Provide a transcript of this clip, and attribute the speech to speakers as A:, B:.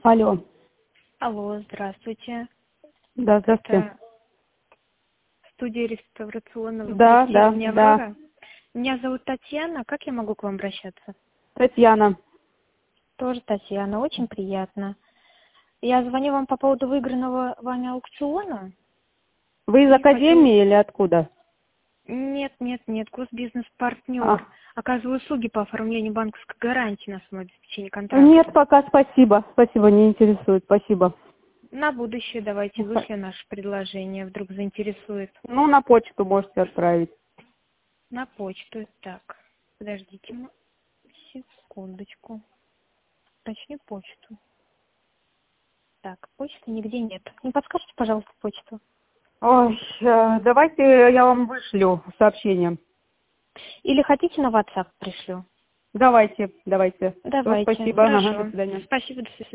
A: Алло.
B: Алло, здравствуйте.
A: Да, здравствуйте.
B: Это студия реставрационного
A: Да, да,
B: проектирования
A: да.
B: «Аврора». Меня зовут Татьяна. Как я могу к вам обращаться?
A: Татьяна.
B: Тоже Татьяна. Очень приятно. Я звоню вам по поводу выигранного вами аукциона.
A: Вы из
B: И
A: академии или откуда?
B: Нет,
A: А.
B: Госбизнес-партнер. Оказываю услуги по оформлению банковской гарантии на самообеспечение контракта.
A: Нет, пока спасибо. Спасибо, не интересует. Спасибо.
B: На будущее давайте вышлем наше предложение, вдруг заинтересует.
A: Ну, на почту можете отправить.
B: На почту. Так, подождите секундочку. Точнее, почту. Так, почты нигде нет. Не подскажете, пожалуйста, почту?
A: Ой, давайте я вам вышлю сообщение.
B: Или хотите на WhatsApp пришлю?
A: Давайте. Все,
B: Давайте.
A: спасибо. Ага, до
B: Хорошо.
A: свидания.
B: Спасибо, до свидания.